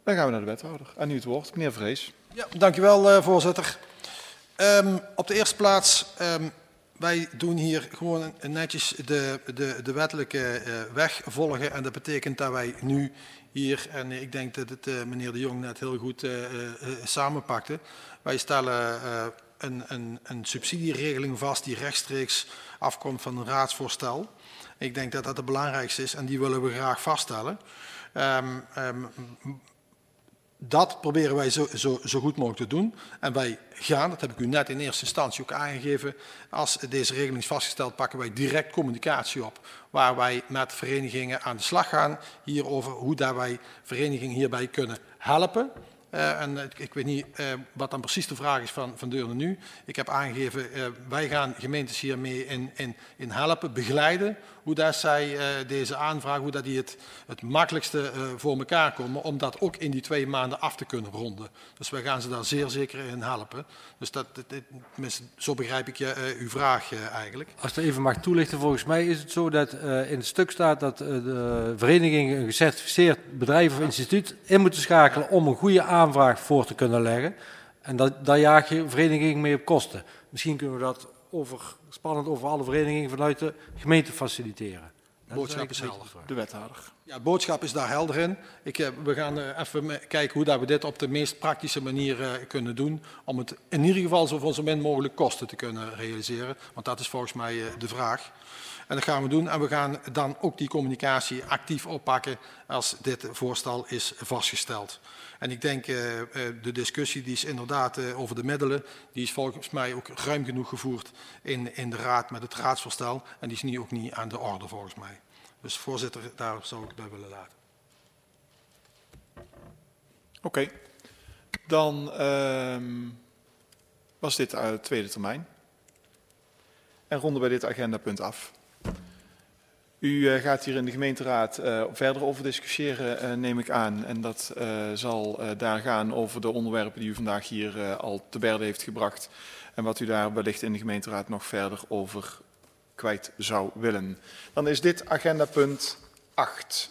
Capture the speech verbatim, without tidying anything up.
Dan gaan we naar de wethouder. Aan u het woord, meneer Vrees. Ja, dank u wel, uh, voorzitter. Um, op de eerste plaats, um, wij doen hier gewoon netjes de, de, de wettelijke uh, weg volgen. En dat betekent dat wij nu hier, en ik denk dat het uh, meneer De Jong net heel goed uh, uh, samenpakte. Wij stellen uh, een, een, een subsidieregeling vast die rechtstreeks afkomt van een raadsvoorstel. Ik denk dat dat het belangrijkste is en die willen we graag vaststellen. Um, um, Dat proberen wij zo, zo, zo goed mogelijk te doen. En wij gaan, dat heb ik u net in eerste instantie ook aangegeven, als deze regeling is vastgesteld, pakken wij direct communicatie op. Waar wij met verenigingen aan de slag gaan hierover, hoe daar wij verenigingen hierbij kunnen helpen. Uh, en ik, ik weet niet uh, wat dan precies de vraag is van, van Deurne nu. Ik heb aangegeven, uh, wij gaan gemeentes hiermee in, in, in helpen, begeleiden. Hoe dat zij uh, deze aanvraag, hoe dat die het, het makkelijkste uh, voor elkaar komen. Om dat ook in die twee maanden af te kunnen ronden. Dus wij gaan ze daar zeer zeker in helpen. Dus dat, dat, dat, zo begrijp ik je, uh, uw vraag uh, eigenlijk. Als ik even mag toelichten, volgens mij is het zo dat uh, in het stuk staat dat uh, de verenigingen een gecertificeerd bedrijf of instituut in moeten schakelen om een goede aanvraag voor te kunnen leggen. En dat, daar jaag je vereniging mee op kosten. Misschien kunnen we dat over, spannend over alle verenigingen vanuit de gemeente faciliteren. De boodschap is helder. De wethouder. Ja, de boodschap is daar helder in. Ik, we gaan uh, even kijken hoe dat we dit op de meest praktische manier uh, kunnen doen. Om het in ieder geval zo, zo min mogelijk kosten te kunnen realiseren. Want dat is volgens mij uh, de vraag. En dat gaan we doen. En we gaan dan ook die communicatie actief oppakken als dit voorstel is vastgesteld. En ik denk, uh, de discussie die is inderdaad uh, over de middelen, die is volgens mij ook ruim genoeg gevoerd in, in de raad met het raadsvoorstel. En die is nu ook niet aan de orde volgens mij. Dus voorzitter, daar zou ik het bij willen laten. Oké. Okay. Dan uh, was dit uh, tweede termijn. En ronden wij dit agendapunt af. U uh, gaat hier in de gemeenteraad uh, verder over discussiëren, uh, neem ik aan. En dat uh, zal uh, daar gaan over de onderwerpen die u vandaag hier uh, al te berde heeft gebracht. En wat u daar wellicht in de gemeenteraad nog verder over kwijt zou willen. Dan is dit agendapunt acht